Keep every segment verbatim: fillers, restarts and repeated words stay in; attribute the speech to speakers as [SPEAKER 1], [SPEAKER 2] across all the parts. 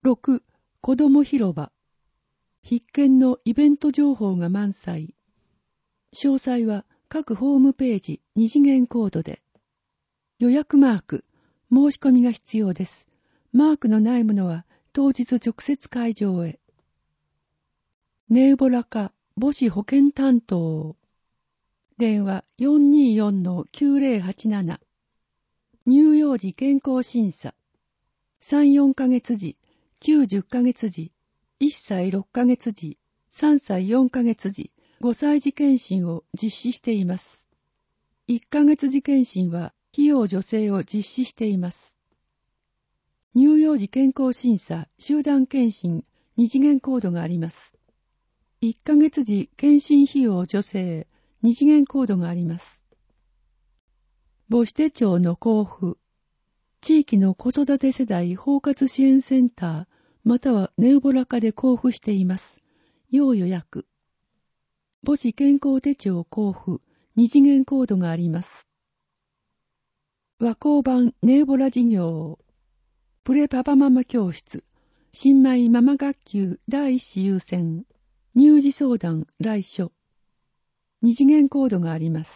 [SPEAKER 1] ろく. 子ども広場。必見のイベント情報が満載。詳細は各ホームページ二次元コードで。予約マーク、申し込みが必要です。マークのないものは当日直接会場へ。ネウボラ課母子保健担当。電話 よんにーよんのきゅうぜろはちなな。乳幼児健康審査。さん、よんかげつじ、きゅう、じゅっかげつじ、いっさいろっかげつじ、さんさいよんかげつじ、ごさいじ検診を実施しています。いっかげつじ検診は費用助成を実施しています。乳幼児健康審査集団検診二次元コードがあります。いっかげつじ検診費用助成二次元コードがあります。母子手帳の交付。地域の子育て世代包括支援センターまたはネウボラ課で交付しています。要予約。母子健康手帳交付二次元コードがあります。和光版ネウボラ事業。プレパパママ教室。新米ママ学級第一子優先。乳児相談来所。二次元コードがあります。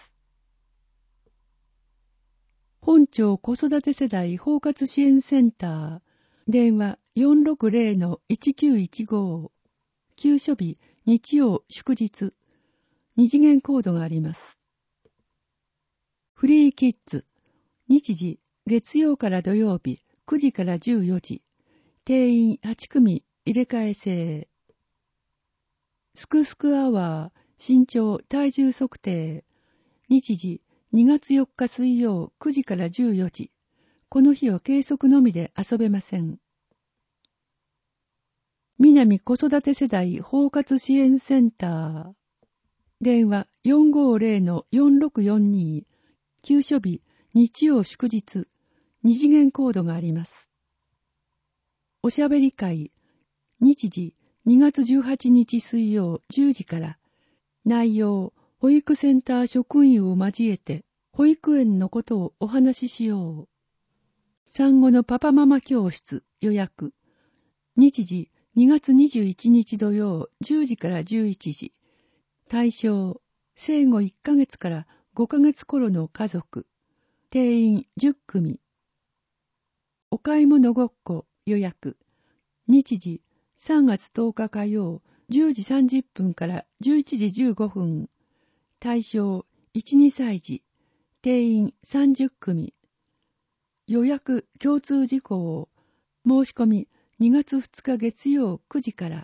[SPEAKER 1] 本町子育て世代包括支援センター。電話 よんろくぜろのいちきゅういちご。休所日日曜祝日。二次元コードがあります。フリーキッズ。日時月曜から土曜日くじからじゅうよじ。定員はちくみ入れ替え制。すくすくアワー身長体重測定。日時にがつよっか水曜くじからじゅうよじ。この日は計測のみで遊べません。南子育て世代包括支援センター。電話 よんごぜろのよんろくよんに。休所日日曜祝日。二次元コードがあります。おしゃべり会。日時にがつじゅうはちにち水曜じゅうじから。内容、保育センター職員を交えて保育園のことをお話ししよう。産後のパパママ教室予約。日時にがつにじゅういちにち土曜じゅうじからじゅういちじ。対象、生後いっかげつからごかげつ頃の家族。定員じゅっくみ。お買い物ごっこ予約。日時さんがつとおか火曜じゅうじさんじゅっぷんからじゅういちじじゅうごふん。対象いち、にさい児。定員さんじゅっくみ。予約共通事項。申し込みにがつふつか月曜くじから。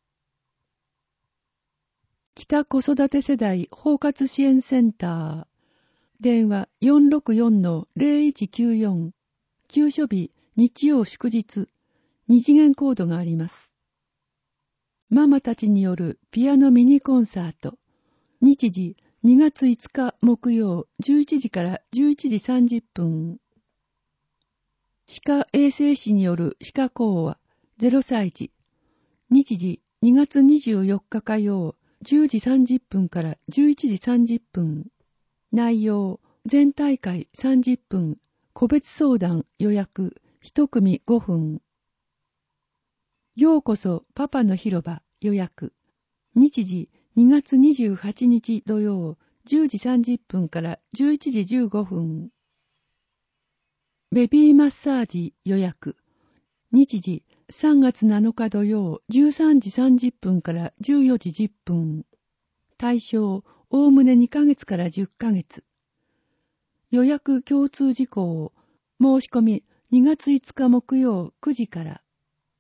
[SPEAKER 1] 北子育て世代包括支援センター。電話 よんろくよんのぜろいちきゅうよん。休所日日曜祝日。二次元コードがあります。ママたちによるピアノミニコンサート。日時にがついつか木曜じゅういちじからじゅういちじさんじゅっぷん。歯科衛生士による歯科講話ゼロさい児。日時にがつにじゅうよっか火曜じゅうじさんじゅっぷんからじゅういちじさんじゅっぷん。内容、全体会さんじゅっぷん。個別相談予約いちくみごふん。ようこそパパの広場予約。日時にがつにじゅうはちにち土曜じゅうじさんじゅっぷんからじゅういちじじゅうごふん。ベビーマッサージ予約。日時さんがつなのか土曜じゅうさんじさんじゅっぷんからじゅうよじじゅっぷん。対象おおむねにかげつからじゅっかげつ。予約共通事項。申し込みにがついつか木曜くじから。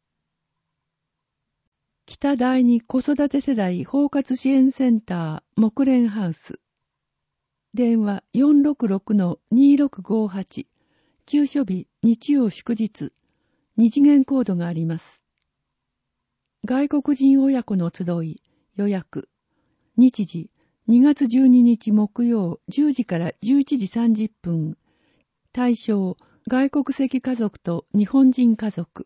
[SPEAKER 1] 北第二子育て世代包括支援センター木蓮ハウス。電話 よんろくろくのにろくごはち。休所日日曜祝日。二次元コードがあります。外国人親子の集い予約。日時にがつじゅうににち木曜じゅうじからじゅういちじさんじゅっぷん。対象外国籍家族と日本人家族。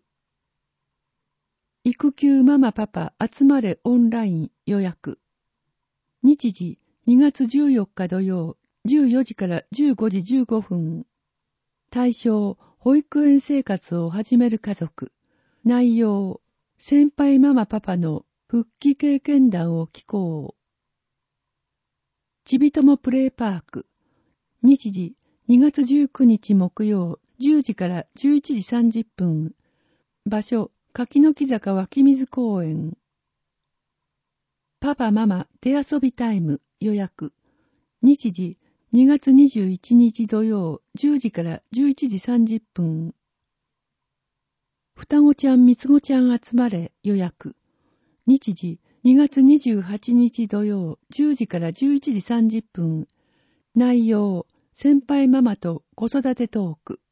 [SPEAKER 1] 育休ママパパ集まれオンライン予約。日時にがつじゅうよっか土曜じゅうよじからじゅうごじじゅうごふん。対象保育園生活を始める家族。 内容、先輩ママパパの復帰経験談を聞こう。ちびともプレイパーク。日時にがつじゅうくにち木曜じゅうじからじゅういちじさんじゅっぷん。場所、柿の木坂湧水公園。パパママ手遊びタイム予約。日時にがつにじゅういちにち土曜じゅうじからじゅういちじさんじゅっぷん。双子ちゃん三つ子ちゃん集まれ予約。日時にがつにじゅうはちにち土曜じゅうじからじゅういちじさんじゅっぷん。内容、先輩ママと子育てトーク。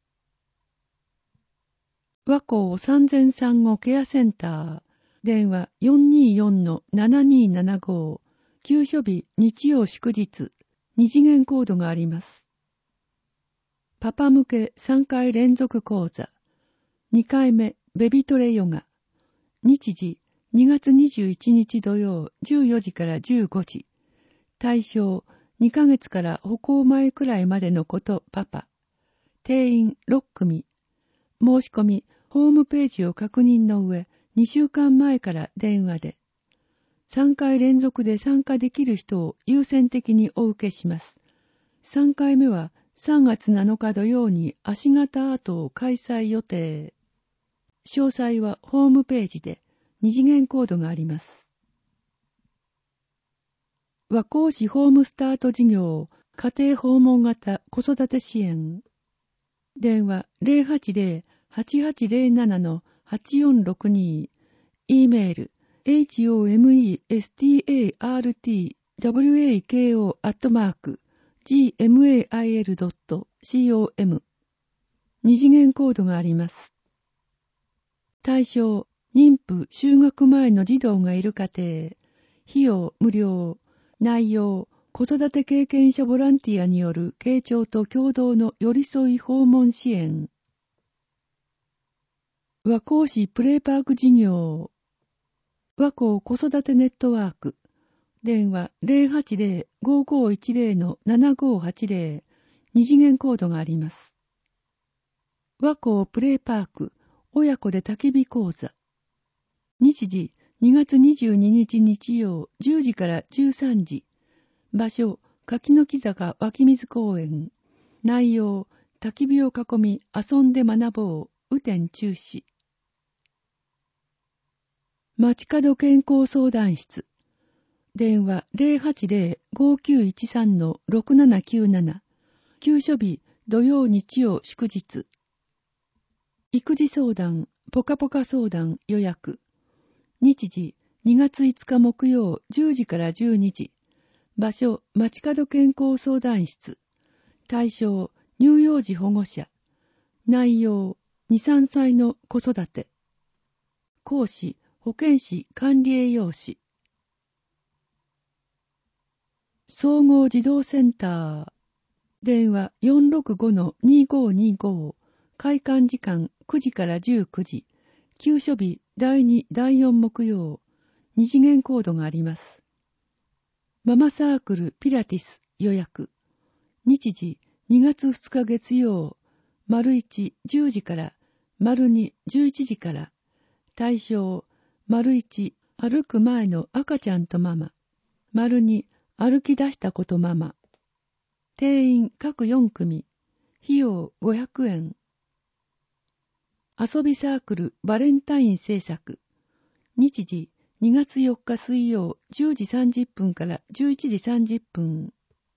[SPEAKER 1] 和光産前産後ケアセンター。電話 よんにーよんのななにーななご。休所日日曜祝日。二次元コードがあります。パパ向けさんかい連続講座。にかいめベビトレヨガ。日時にがつにじゅういちにち土曜じゅうよじからじゅうごじ。対象にかげつから歩行前くらいまでのことパパ。定員ろっくみ。申し込みホームページを確認の上にしゅうかんまえから電話で。さんかい連続で参加できる人を優先的にお受けします。さんかいめはさんがつなのか土曜に足型アートを開催予定。詳細はホームページで二次元コードがあります。和光市ホームスタート事業家庭訪問型子育て支援。電話 ゼロはちゼロ はちはちゼロなな のはちよんろくに。E メール ホメスタート ワコ アットマーク ジーエムエーアイエル ドット コム。二次元コードがあります。対象、妊婦就学前の児童がいる家庭。費用無料。内容、子育て経験者ボランティアによる傾聴と共同の寄り添い訪問支援。和光市プレイパーク事業。和光子育てネットワーク。電話 ゼロはちゼロ ごごいちゼロ のななごはちゼロ。二次元コードがあります。和光プレイパーク親子で焚き火講座。日時にがつにじゅうににち日曜じゅうじからじゅうさんじ。場所柿の木坂湧水公園。内容焚き火を囲み遊んで学ぼう雨天中止。街角健康相談室。電話 ゼロはちゼロ ごきゅういちさん のろくななきゅうなな。休所日土曜日曜祝日。育児相談ポカポカ相談予約。日時にがついつか木曜じゅうじからじゅうにじ。場所街角健康相談室。対象乳幼児保護者。内容にさんさいの子育て。講師保健師管理栄養士。総合児童センター。電話 よんろくごのにごにご。開館時間くじからじゅうくじ。休所日だいにだいよん木曜。二次元コードがあります。ママサークルピラティス予約。日時にがつふつか月曜。丸いちじゅうじから丸にじゅういちじから。対象丸いち歩く前の赤ちゃんとママ。丸に歩き出した子とママ。定員各よんくみ。費用ごひゃくえん。遊びサークルバレンタイン制作。日時にがつよっか水曜じゅうじさんじゅっぷんからじゅういちじさんじゅっぷん。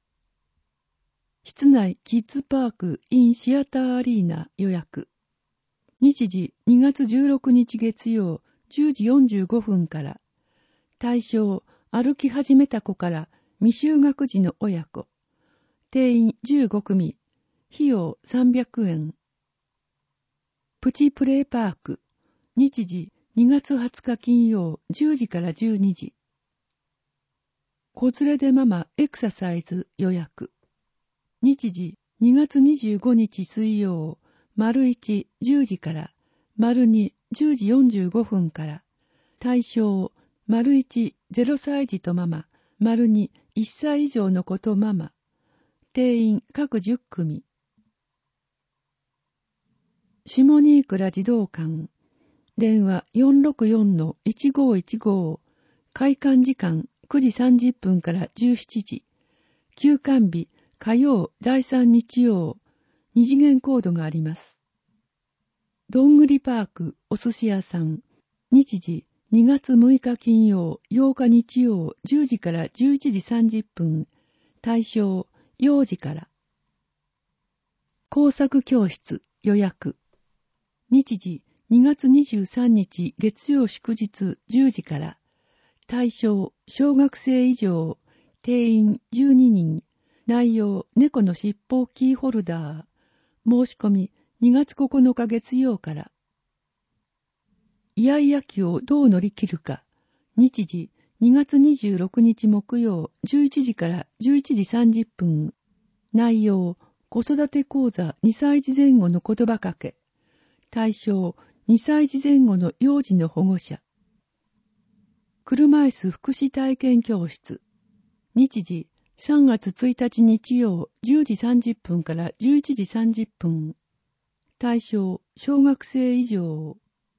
[SPEAKER 1] 室内キッズパークインシアターアリーナ予約。日時にがつじゅうろくにち月曜じゅうじよんじゅうごふんから。対象歩き始めた子から未就学児の親子。定員じゅうごくみ。費用さんびゃくえん。プチプレイパーク。日時にがつはつか金曜じゅうじからじゅうにじ。子連れでママエクササイズ予約。日時にがつにじゅうごにち水曜丸いちじゅうじから丸にじゅうじよんじゅうごふんから。対象丸いちゼロさい児とママ丸にいっさい以上の子とママ。定員各じゅっくみ。下新倉児童館。 電話 よんろくよんのいちごいちご、開館時間くじさんじゅっぷんからじゅうしちじ、休館日火曜だいさん日曜、二次元コードがあります。どんぐりパークお寿司屋さん、日時にがつむいか金曜、ようか日曜、じゅうじからじゅういちじさんじゅっぷん、対象幼児から。工作教室予約。日時にがつにじゅうさんにち月曜祝日じゅうじから。対象小学生以上、定員じゅうににん。内容猫の尻尾キーホルダー。申し込みにがつここのか月曜から。イヤイヤ期をどう乗り切るか。日時にがつにじゅうろくにち木曜じゅういちじからじゅういちじさんじゅっぷん。内容子育て講座にさいじぜん後の言葉かけ。対象にさいじぜん後の幼児の保護者。車椅子福祉体験教室。日時さんがつついたち日曜じゅうじさんじゅっぷんからじゅういちじさんじゅっぷん。対象小学生以上。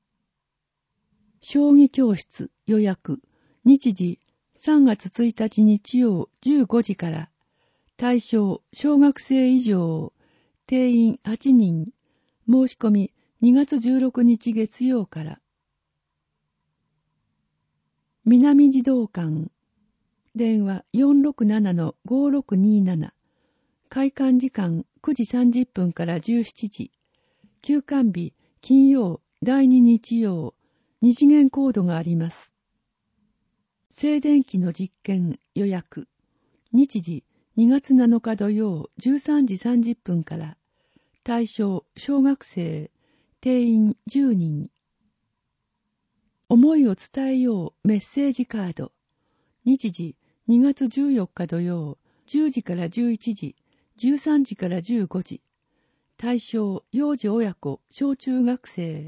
[SPEAKER 1] 将棋教室予約。日時さんがつついたち日曜じゅうごじから。対象小学生以上。定員はちにん。申し込みにがつじゅうろくにち月曜から。南児童館。電話 よんろくななのごろくになな。開館時間くじさんじゅっぷんからじゅうしちじ。休館日金曜だいに日曜。二次元コードがあります。静電気の実験予約。日時にがつなのか土曜じゅうさんじさんじゅっぷんから。対象小学生。定員じゅうにん。思いを伝えようメッセージカード。日時にがつじゅうよっか土曜じゅうじからじゅういちじ、じゅうさんじからじゅうごじ。対象幼児親子小中学生。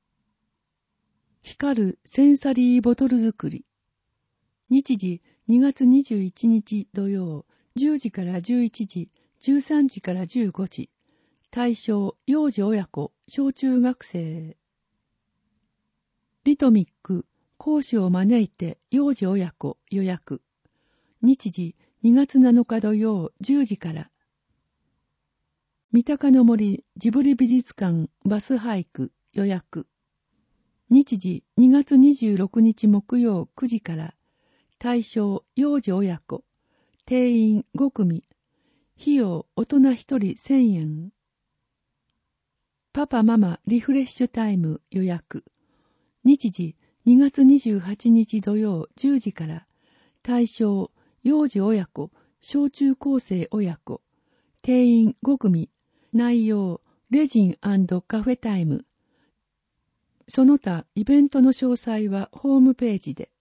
[SPEAKER 1] 光るセンサリーボトル作り。日時にがつにじゅういちにち土曜じゅうじからじゅういちじ、じゅうさんじからじゅうごじ。対象幼児親子小中学生。リトミック講師を招いて幼児親子予約。日時にがつなのか土曜じゅうじから。三鷹の森ジブリ美術館バスハイク予約。日時にがつにじゅうろくにち木曜くじから。対象幼児親子。定員ごくみ。費用大人ひとりせんえん。パパママリフレッシュタイム予約。日時にがつにじゅうはちにち土曜じゅうじから。対象幼児親子小中高生親子。定員ごくみ。内容レジン&カフェタイム。その他イベントの詳細はホームページで。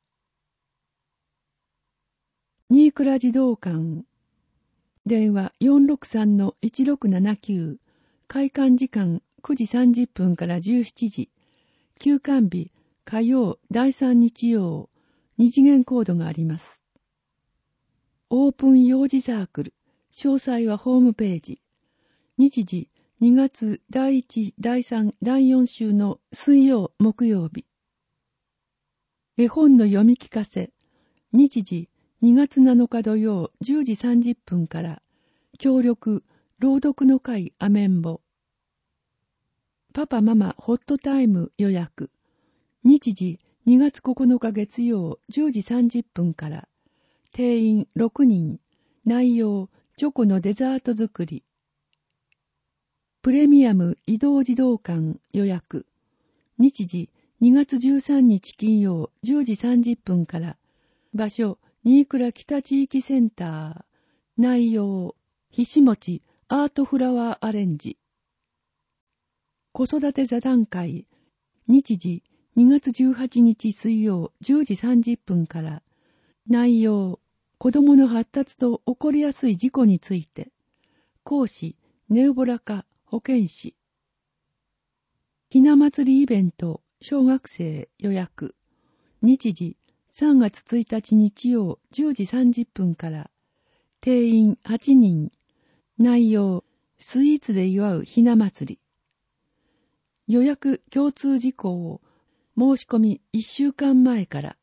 [SPEAKER 1] 新倉児童館。電話 よんろくさんのいちろくななきゅう。開館時間くじさんじゅっぷんからじゅうしちじ。休館日火曜だいさん日曜。二次元コードがあります。オープン幼児サークル。詳細はホームページ。日時にがつだいいち、だいさん、だいよん週の水曜、木曜日。絵本の読み聞かせ。日時にがつなのか土曜じゅうじさんじゅっぷんから。協力、朗読の会アメンボ。パパママホットタイム予約。日時にがつここのか月曜じゅうじさんじゅっぷんから。定員ろくにん。内容、チョコのデザート作り。プレミアム移動児童館予約。日時にがつじゅうさんにち金曜じゅうじさんじゅっぷんから。場所、新倉北地域センター。内容、ひしもちアートフラワーアレンジ。子育て座談会。日時にがつじゅうはちにち水曜じゅうじさんじゅっぷんから。内容、子供の発達と起こりやすい事故について。講師、ネウボラカ保健師。ひな祭りイベント小学生予約。日時さんがつついたち日曜じゅうじさんじゅっぷんから。定員はちにん。内容、スイーツで祝うひな祭り。 予約共通事項を申し込みいっしゅうかんまえから